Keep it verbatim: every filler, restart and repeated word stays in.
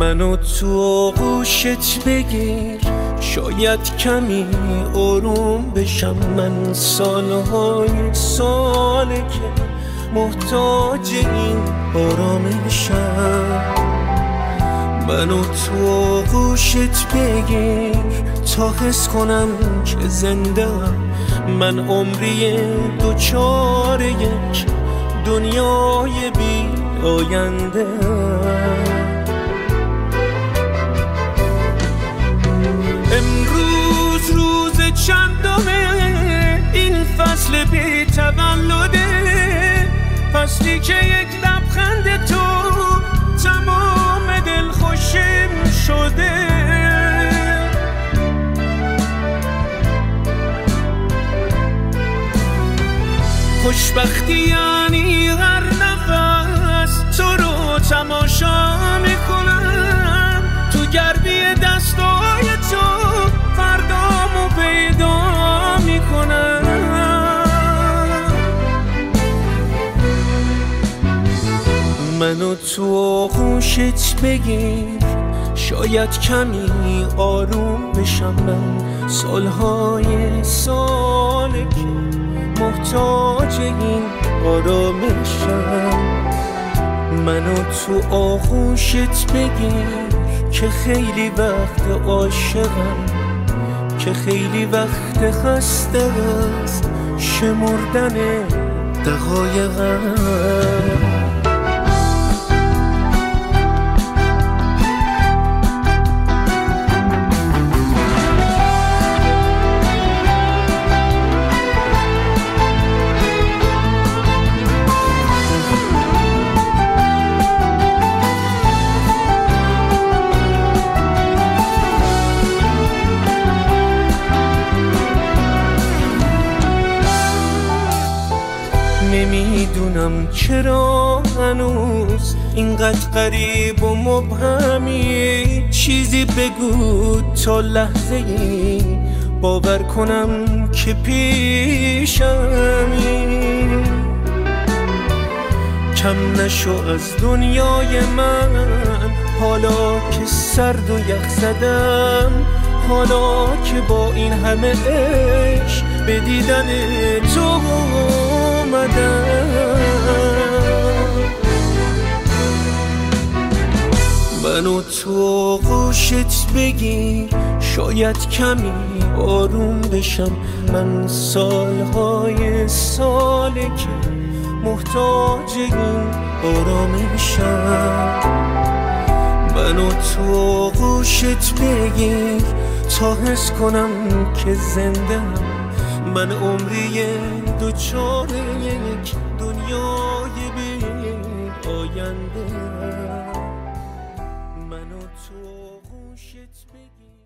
منو تو آغوشت بگیر، شاید کمی آروم بشم. من سالهای ساله که محتاج این آرامشم. منو تو آغوشت بگیر تا حس کنم که زنده‌ام. من عمری دوچار یک دنیای بی آینده. امروز روز چندمه این فصل بی تولده، فصلی که یک لبخند تو تمام دل خوشیم شده. خوشبختی یعنی هر نفس تو رو تماشا میکنم، تو گردی دستای تو فردامو پیدا میکنم. منو تو آغوشت بگیر، شاید کمی آروم بشم. من سالهای ساله که محتاج این آرامشم. منو تو آغوشت بگیر که خیلی وقت عاشقم، که خیلی وقت خسته از شمردن دقایقم. نمیدونم چرا هنوز اینقدر غریب و مبهمی. چیزی بگو تا لحظه ای باور کنم که پیشمی. کم نشو از دنیای من حالا که سرد و یخ زدم، حالا که با این همه عشق به دیدن تو اومدم. منو تو آغوشت بگیر، شاید کمی آروم بشم. من سالهای ساله که محتاج این آرامشم. منو تو آغوشت بگیر تا حس کنم که زنده‌ام. من عمری دوچار یک دنیای بی آینده. منو تو آغوشت بگیر.